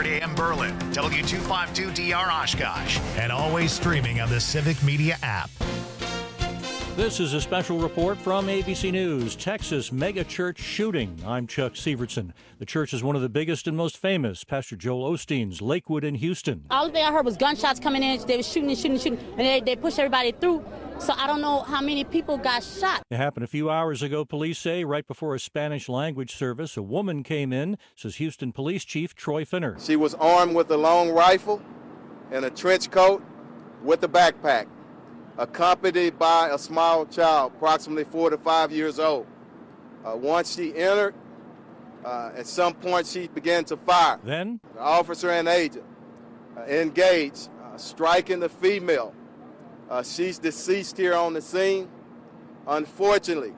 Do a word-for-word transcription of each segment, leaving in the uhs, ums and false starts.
A M Berlin, W two fifty-two D R Oshkosh, and always streaming on the Civic Media app. This is a special report from A B C News. Texas megachurch shooting. I'm Chuck Sievertson. The church is one of the biggest and most famous. Pastor Joel Osteen's Lakewood in Houston. All thing I heard was gunshots coming in. They were shooting and shooting and shooting, and they, they pushed everybody through. So I don't know how many people got shot. It happened a few hours ago, police say, right before a Spanish language service. A woman came in, says Houston Police Chief Troy Finner. She was armed with a long rifle and a trench coat with a backpack, accompanied by a small child, approximately four to five years old. Uh, once she entered, uh, at some point she began to fire. Then? The officer and agent uh, engaged, uh, striking the female. Uh, she's deceased here on the scene. Unfortunately,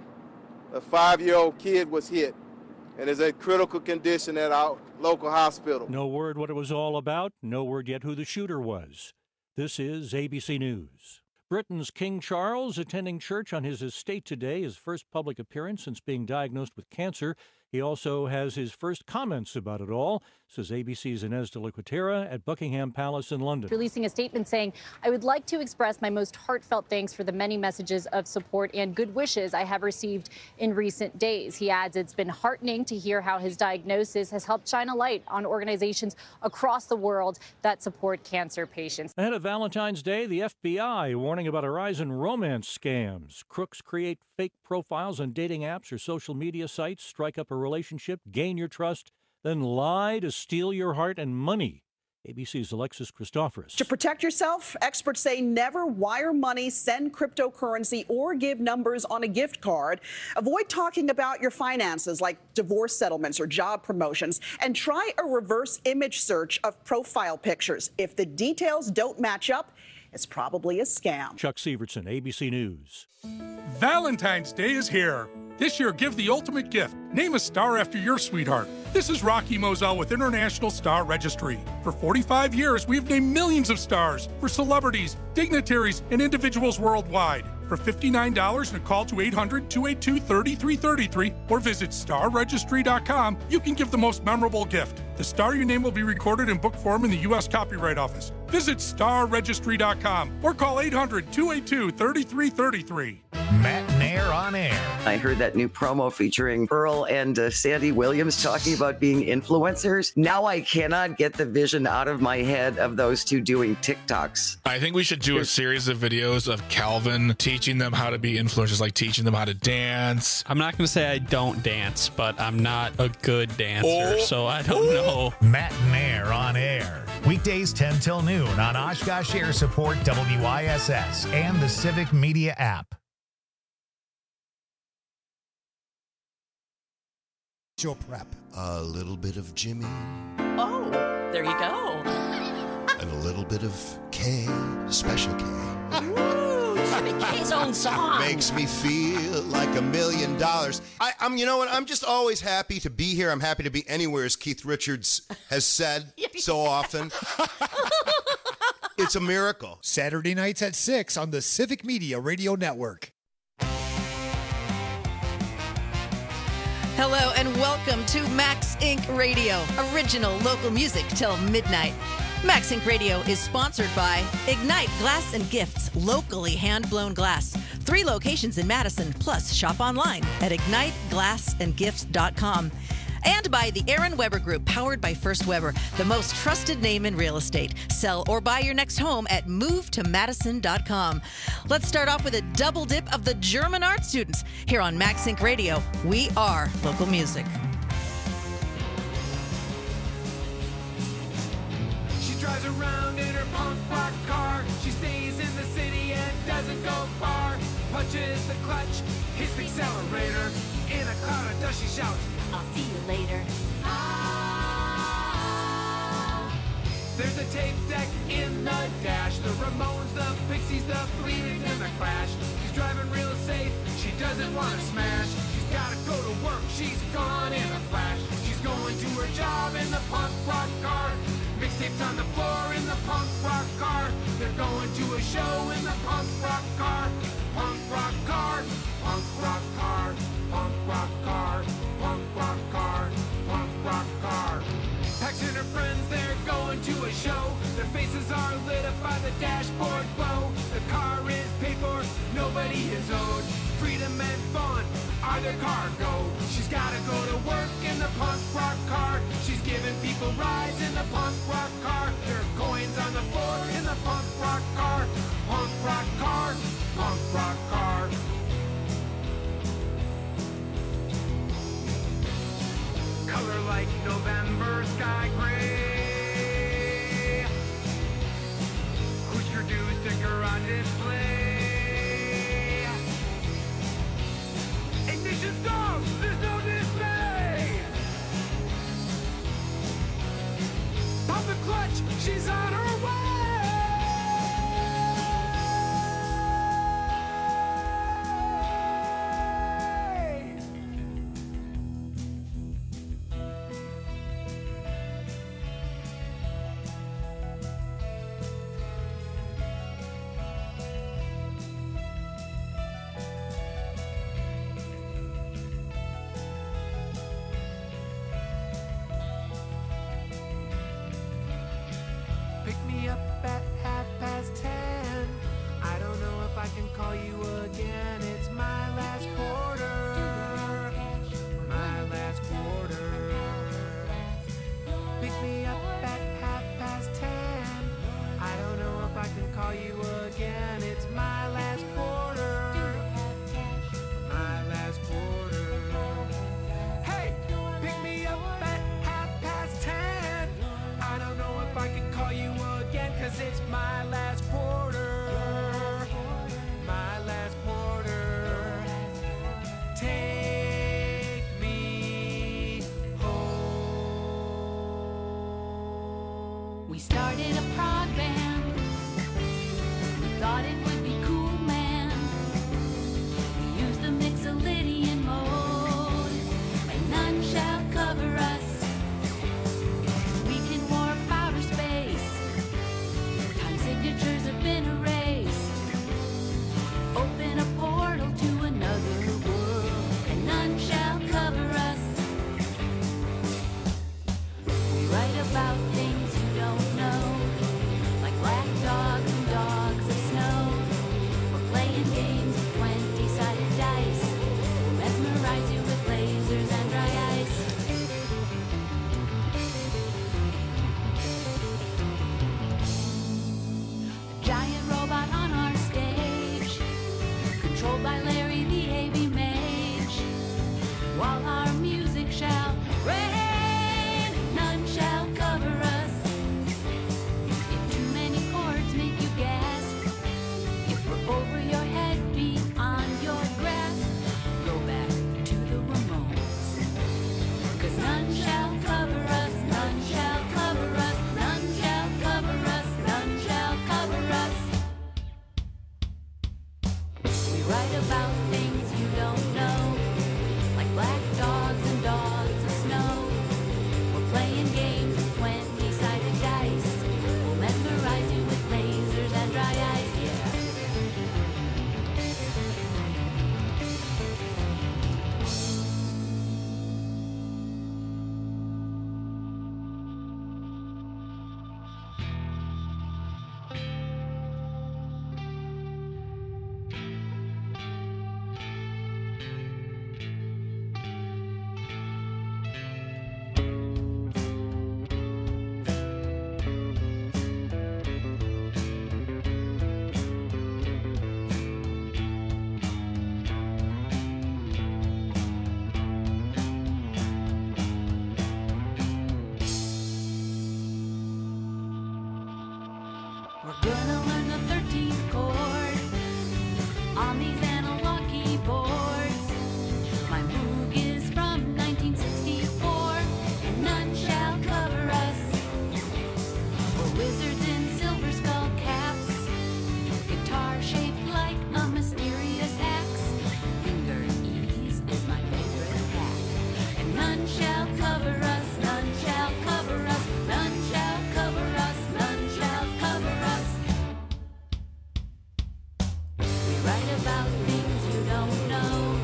a five-year-old kid was hit and is in critical condition at our local hospital. No word what it was all about. No word yet who the shooter was. This is A B C News. Britain's King Charles attending church on his estate today, his first public appearance since being diagnosed with cancer. He also has his first comments about it all, says A B C's Inez de la Cuetara at Buckingham Palace in London. Releasing a statement saying, I would like to express my most heartfelt thanks for the many messages of support and good wishes I have received in recent days. He adds it's been heartening to hear how his diagnosis has helped shine a light on organizations across the world that support cancer patients. Ahead of Valentine's Day, the F B I warning about a rise in romance scams. Crooks create fake profiles on dating apps or social media sites, strike up a relationship, gain your trust, then lie to steal your heart and money. A B C's Alexis Christoforous. To protect yourself, experts say never wire money, send cryptocurrency, or give numbers on a gift card. Avoid talking about your finances like divorce settlements or job promotions, and try a reverse image search of profile pictures. If the details don't match up, it's probably a scam. Chuck Sievertson, A B C News. Valentine's Day is here. This year, give the ultimate gift. Name a star after your sweetheart. This is Rocky Moselle with International Star Registry. For forty-five years, we've named millions of stars for celebrities, dignitaries, and individuals worldwide. For fifty-nine dollars and a call to eight hundred, two eight two, three three three three or visit star registry dot com, you can give the most memorable gift. The star you name will be recorded in book form in the U S Copyright Office. Visit star registry dot com or call eight hundred, two eight two, three three three three. Matt Nair on air. I heard that new promo featuring Earl and uh, Sandy Williams talking about being influencers. Now I cannot get the vision out of my head of those two doing TikToks. I think we should do a series of videos of Calvin teaching them how to be influencers, like teaching them how to dance. I'm not going to say I don't dance, but I'm not a good dancer, oh. so I don't oh. know. Matt Nair on air. Weekdays ten till noon on Oshkosh Air Support, W I S S, and the Civic Media app. Your prep. A little bit of Jimmy. Oh, there you go. And a little bit of K, Special K. Ooh, Jimmy K's own song. Makes me feel like a million dollars. I, I'm, you know what? I'm just always happy to be here. I'm happy to be anywhere, as Keith Richards has said so often. It's a miracle. Saturday nights at six on the Civic Media Radio Network. Hello and welcome to Max Incorporated. Radio, original local music till midnight. Max Incorporated Radio is sponsored by Ignite Glass and Gifts, locally hand-blown glass. Three locations in Madison, plus shop online at ignite glass and gifts dot com. And by the Aaron Weber Group, powered by First Weber, the most trusted name in real estate. Sell or buy your next home at move to madison dot com. Let's start off with a double dip of the German art students. Here on Max Incorporated Radio, we are local music. She drives around in her punk rock car. She stays in the city and doesn't go far. Punches the clutch, hits the accelerator. In a cloud of dust, she shouts, I'll see you later. Ah. There's a tape deck in the dash. The Ramones, the Pixies, the Bleeding, and the Clash. She's driving real safe. She doesn't want to smash. She's got to go to work. She's gone in a flash. She's going to her job in the punk rock car. Mixtapes on the floor in the punk rock car. They're going to a show in the punk rock car. Punk rock car. Punk rock car. Punk rock car. Punk rock car, punk rock car. Pax and her friends, they're Windows are lit up by the dashboard glow. The car is paid for, nobody is owed. Freedom and fun are their cargo. She's gotta go to work in the punk rock car. She's giving people rides in the punk rock car. There are coins on the floor in the punk rock car. Punk rock car, punk rock car. Color like November sky gray. Push your dues sticker on display. Ignition stop! There's no dismay! Pop the clutch! She's on her way! Pick me up at half past ten. I don't know if I can call you again. It's my last quarter. My last quarter. Pick me up at half past ten. I don't know if I can call you again. It's my last quarter. My last quarter. Hey, pick me up at half past ten. I don't know if I can call you again, cause it's my last quarter. My last quarter. Take me home. We started a prog band. We thought it would be cool, man. We used the Mixolydian mode, and none shall cover us. We can warp outer space. Time signatures have been erased. Open a portal to another world, and none shall cover us. We write about things you don't know, like black dogs and dogs of snow. We're playing games of twenty-sided dice. We'll mesmerize you with lasers and dry ice. A giant robot on our stage, controlled by Larry the A V Mage. While our music shall reign, none shall cover us. If too many chords make you gasp, if we're over your head, beyond your grasp, go back to the Ramones. Cause none shall cover us, none shall cover us, none shall cover us, none shall cover us. We write about things you don't know, like black dogs and dogs of snow. We're playing games of twenty-sided dice. We'll mesmerize you with lasers and dry ice, yeah. We're gonna learn the thirteenth chord on these analog keyboards. My Moog is from nineteen sixty-four, and none shall cover us. We're wizards in silver skull caps, guitar shaped like a mysterious axe. Finger ease is my favorite hack, and none shall cover us, none shall cover us, none shall cover us, none shall cover us. We write about things you don't know,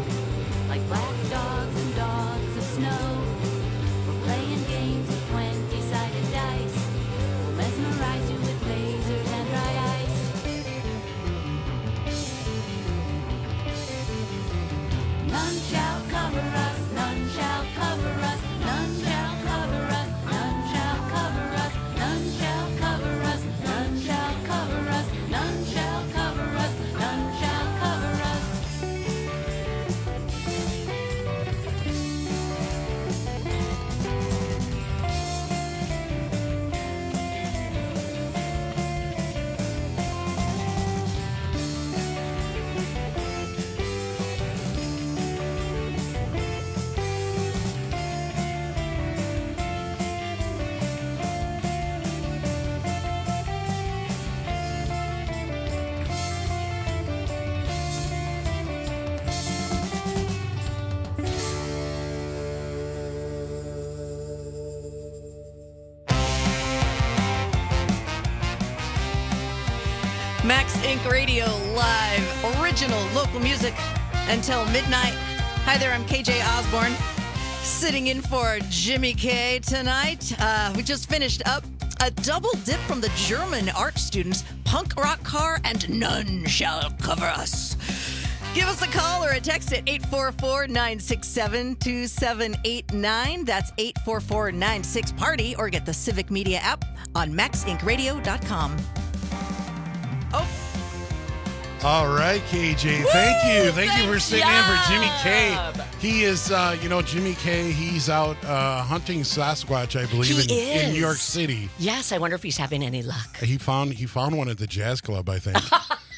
Max Inc Radio live, original local music until midnight. Hi there, I'm K J Osborne, sitting in for Jimmy K tonight. Uh, we just finished up a double dip from the German art students, Punk Rock Car and None Shall Cover Us. Give us a call or a text at eight four four, nine six seven, two seven eight nine. That's eight four four, nine six, party, or get the Civic Media app on max inc radio dot com. Oh. All right, K J. Woo! Thank you. Thank you for Great sitting in for Jimmy K. job. He is, uh, you know, Jimmy K, he's out uh, hunting Sasquatch, I believe, in, He in New is. York City. Yes, I wonder if he's having any luck. He found he found one at the Jazz Club, I think.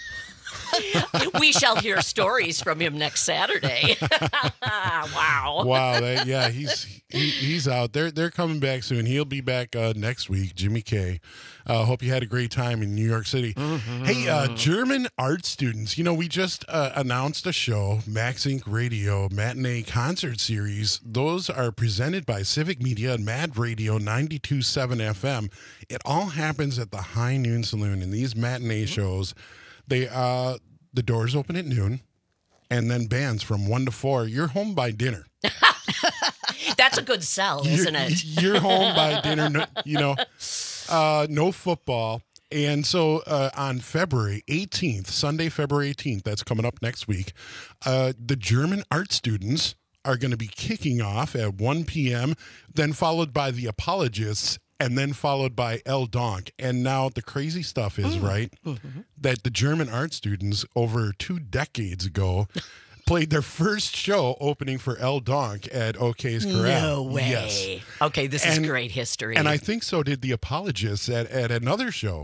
We shall hear stories from him next Saturday. Wow. Wow, that, yeah, he's he, he's out. They're they're coming back soon. He'll be back uh, next week. Jimmy K. Uh, hope you had a great time in New York City. Mm-hmm. Hey, uh, German art students. You know, we just uh, announced a show, Max Inc Radio Matinee Concert Series. Those are presented by Civic Media and Mad Radio ninety-two point seven F M. It all happens at the High Noon Saloon. And these matinee shows, they uh, the doors open at noon, and then bands from one to four. You're home by dinner. That's a good sell, isn't you're, it? You're home by dinner, no, you know, uh, no football. And so uh, on February eighteenth, Sunday, February eighteenth, that's coming up next week, uh, the German art students are going to be kicking off at one p.m., then followed by the Apologists, and then followed by El Donk. And now the crazy stuff is, Mm. right, Mm-hmm. that the German art students over two decades ago played their first show opening for El Donk at OK's Corral. No way. Yes. Okay, this And- is great history. And I think so did the Apologists at, at another show.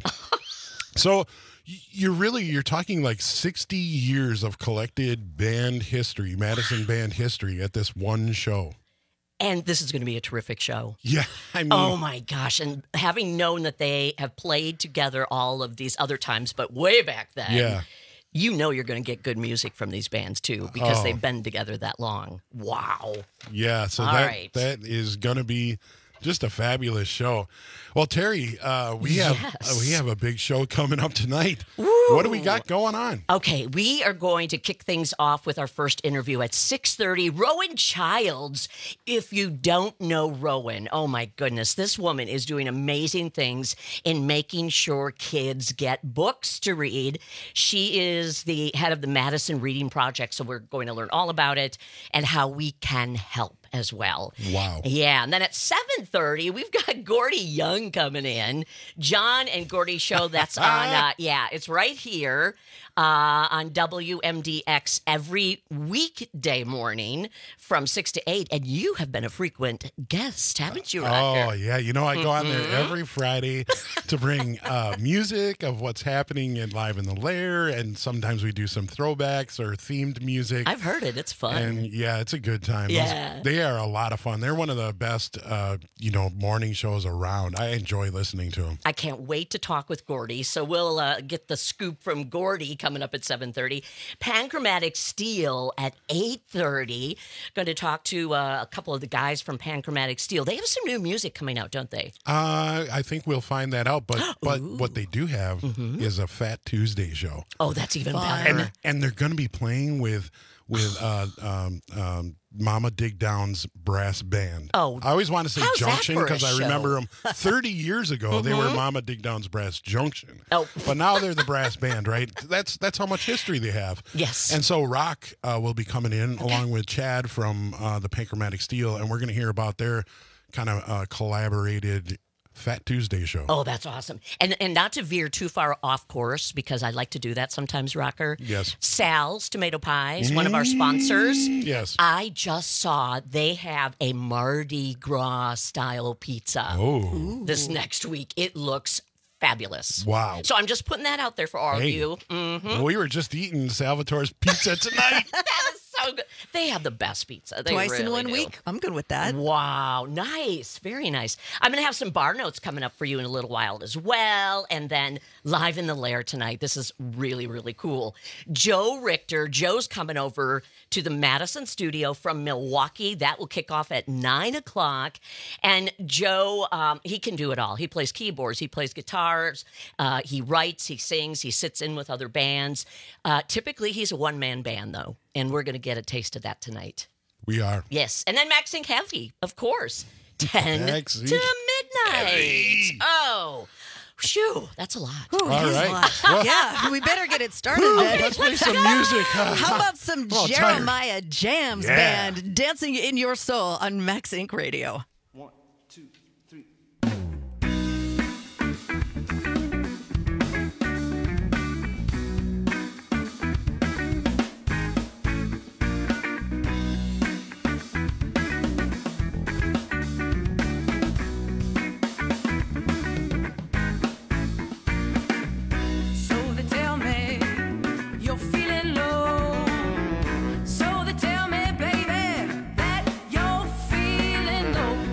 So y- you're really, you're talking like sixty years of collected band history, Madison band history at this one show. And this is going to be a terrific show. Yeah, I mean. Oh my gosh. And having known that they have played together all of these other times, but way back then, Yeah. you know you're going to get good music from these bands too, because Oh. they've been together that long. Wow. Yeah, so All that right. that is going to be just a fabulous show. Well, Terry, uh, we have Yes. uh, we have a big show coming up tonight. What do we got going on? Okay, we are going to kick things off with our first interview at six thirty. Rowan Childs. If you don't know Rowan, oh my goodness, this woman is doing amazing things in making sure kids get books to read. She is the head of the Madison Reading Project, so we're going to learn all about it and how we can help as well. Wow. Yeah, and then at seven thirty, we've got Gordy Young coming in. John and Gordy show, that's on, uh, yeah, it's right here uh, on W M D X every weekday morning from six to eight. And you have been a frequent guest, haven't you, Roger? Oh, yeah. You know, I go on there Mhm. every Friday to bring uh, music of what's happening in Live in the Lair, and sometimes we do some throwbacks or themed music. I've heard it. It's fun. And yeah, it's a good time. Those- Yeah. they are a lot of fun. They're one of the best, uh, you know, morning shows around. I enjoy listening to them. I can't wait to talk with Gordy. So we'll uh, get the scoop from Gordy coming up at seven thirty. Panchromatic Steel at eight thirty. Going to talk to uh, a couple of the guys from Panchromatic Steel. They have some new music coming out, don't they? Uh, I think we'll find that out. But but what they do have Mm-hmm. is a Fat Tuesday show. Oh, that's even better. And and they're going to be playing with with uh, um, um, Mama Dig Down's brass band. Oh, I always want to say how's that Junction for a because I show? remember them thirty years ago. They were Mhm. Mama Dig Down's brass Junction. Oh, but now they're the brass band, right? That's that's how much history they have. Yes. And so Rock uh, will be coming in along with Chad from uh, the Panchromatic Steel, and we're going to hear about their kind of uh, collaborated Fat Tuesday show. Oh, that's awesome. And and not to veer too far off course, because I like to do that sometimes, Rocker. Yes. Sal's Tomato Pies, one of our sponsors. Yes. I just saw they have a Mardi Gras style pizza. Oh. This next week. It looks fabulous. Wow. So I'm just putting that out there for all Hey. of you. Mhm. We were just eating Salvatore's pizza tonight. That is so so good. They have the best pizza. They Twice in really one do. week. I'm good with that. Wow, nice, very nice. I'm going to have some bar notes coming up for you in a little while as well, and then live in the lair tonight. This is really, really cool. Joe Richter, Joe's coming over to the Madison studio from Milwaukee. That will kick off at nine o'clock, and Joe, um, he can do it all. He plays keyboards, he plays guitars, uh, he writes, he sings, he sits in with other bands. Uh, typically, he's a one-man band, though, and we're going to get a taste of that tonight. We are. Yes. And then Max Inc Heavy, of course. ten Max to Inc midnight. Heavy. Oh, shoo. That's a lot. Ooh, All that's right. a lot. Well- yeah, we better get it started. Woo, then. let's play some music. How about some Oh, tired. Jeremiah Jams Yeah. Band dancing in your soul on Max Inc Radio? One, two, three. So they tell me you're feeling low. So they tell me, baby, that you're feeling low.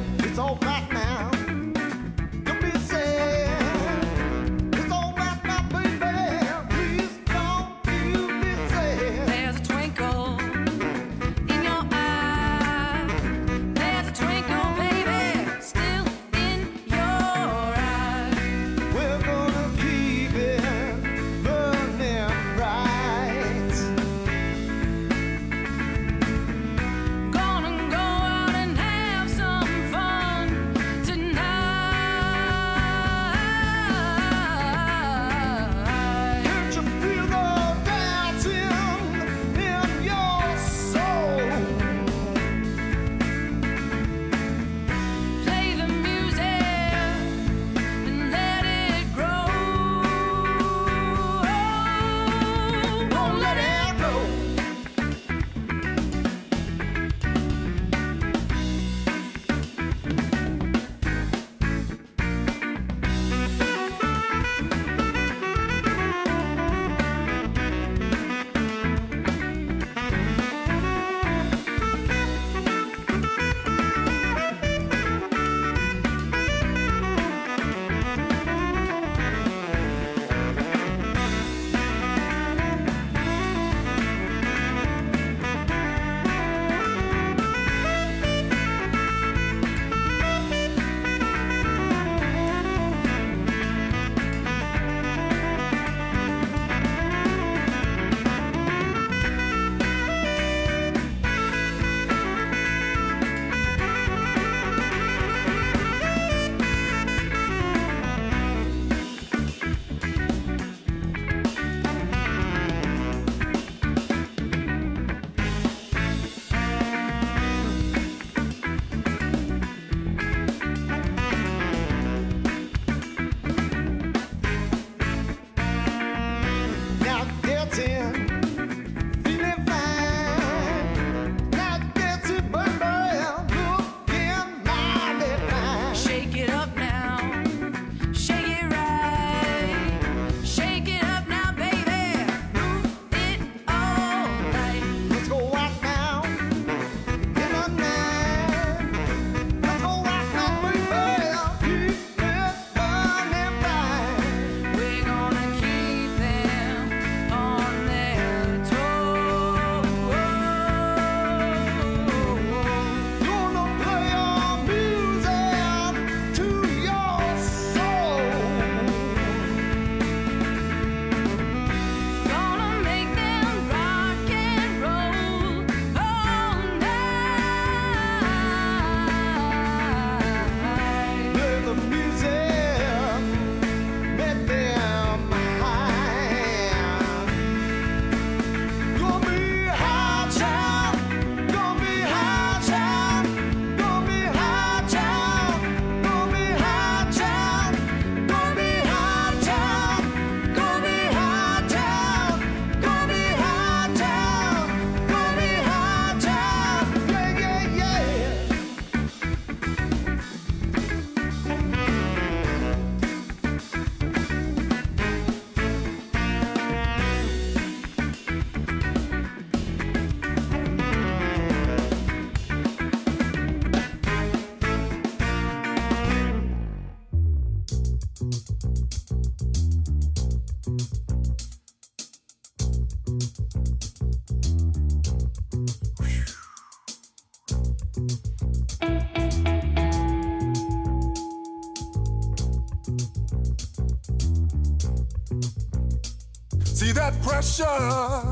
See that pressure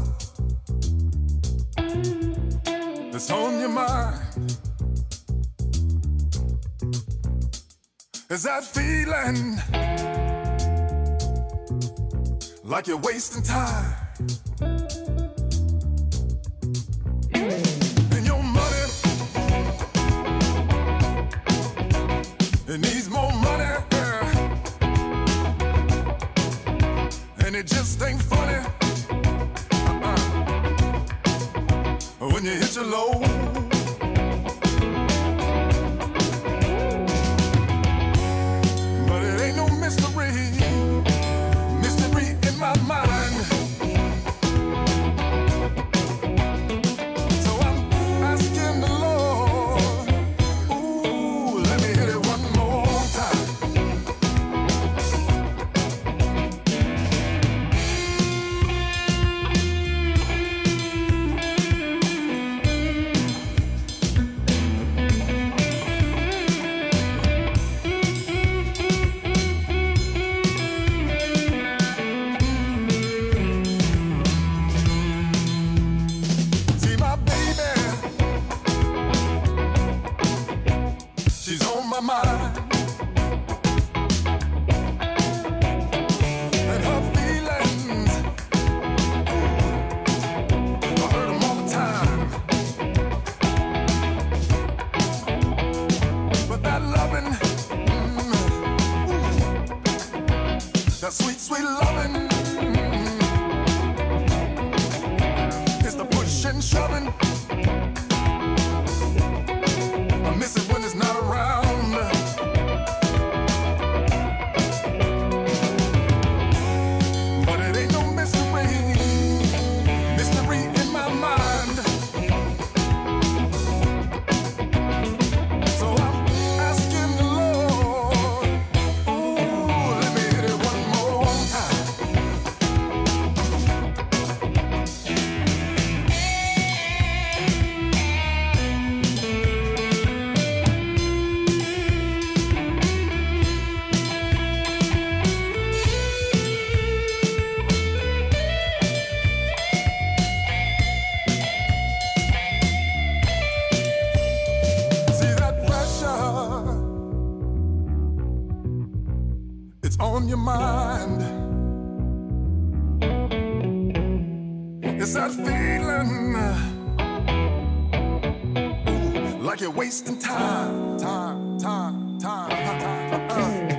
that's on your mind? Is that feeling like you're wasting time? And your money, it needs more money, and it just ain't funny uh-uh. when you hit your low. But it ain't no mystery, mystery in my mind. So I'm asking the Lord, ooh, let me hit it one more time. See my baby, she's on my mind, and her feelings, I heard 'em all the time. But that loving, mm, ooh, that sweet, sweet loving, it's the push and shoving. I miss it when it's not around. But it ain't no mystery, mystery in my mind. So I'm asking the Lord, ooh, let me hit it one more time. See that pressure, it's on your mind. It's that feeling, ooh, like you're wasting time, time, time, time, time, time.